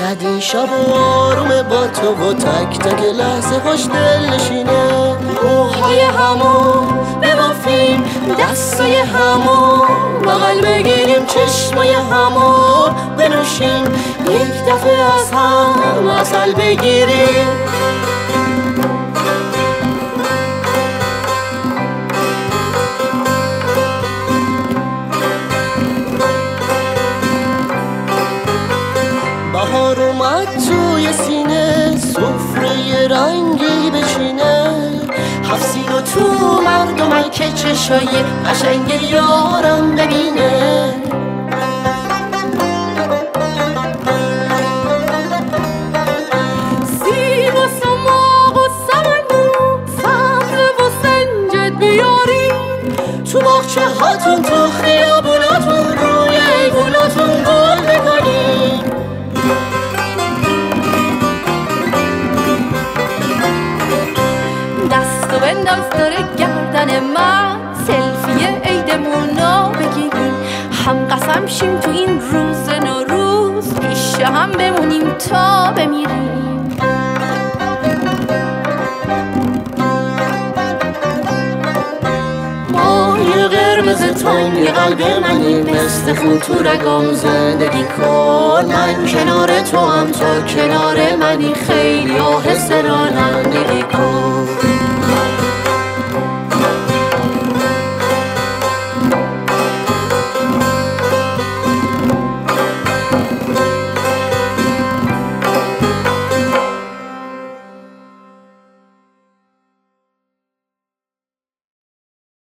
صدی شب و آرومه با تو و تک تک لحظه خوش دل نشینه. روحای همو ببافیم، دستای همو بغل بگیریم، چشمای همو بنوشیم، یک دفعه از هم عسل بگیریم. بهار اومد توی سینه، سفره رنگی بچینه، حفظید و تو مردم که چشای قشنگ یارم ببینه. سیب و سماق و سمنو، سبز و سنجد بیاریم، تو باغچه هاتون تو خیابوناتون روی ایووناتون گل بکنیم. دستو بنداز داره گردن من، سلفی عیدمونو بگیریم، هم قسم شیم تو این روز نوروز پیش هم بمونیم تا بمیریم. ماهی قرمز تنگ قلب منی، مثل خون تو رگام زندگی کن. من کنار تو هم تو کنار منی، خیلی آهسته رانم